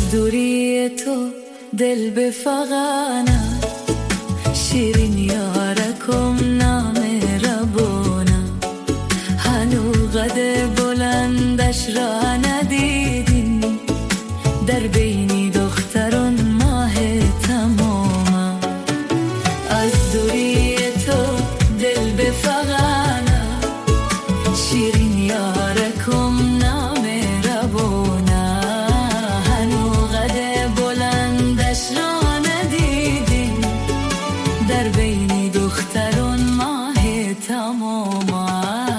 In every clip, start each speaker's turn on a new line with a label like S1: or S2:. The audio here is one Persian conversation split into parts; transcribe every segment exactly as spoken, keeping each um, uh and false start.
S1: دوری تو دل به فغانم، شیرین یارکم نام ربونم. هنو قد بلندش را ندیدیم، در بینی دختران ماه تمامم. از دوری تو دل به فغانم، شیرین یارکم نام ربونم. هنو قد بلندش را ندیدیم، در بینی دختران ماه تمامم.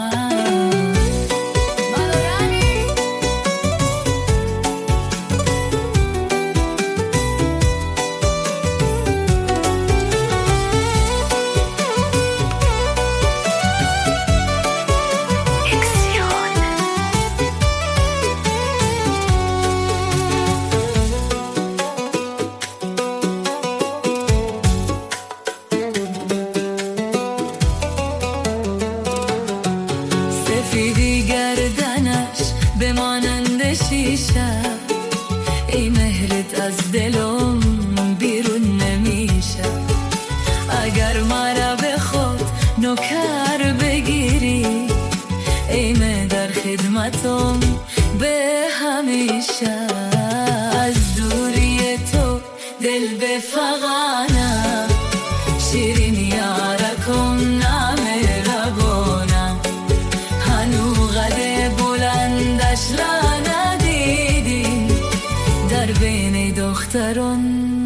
S1: سفیدی گردنش بمانند شیشه، ای مهرت از دلم بیرون نمیشه. اگر مرا به خود نوکر بگیری، ای من در خدمتم به همیشه. از دوری تو دل به فغانم، شیرین یارکم نام ربونم. هنو قد بلندش را ندیدیم، در بین دختران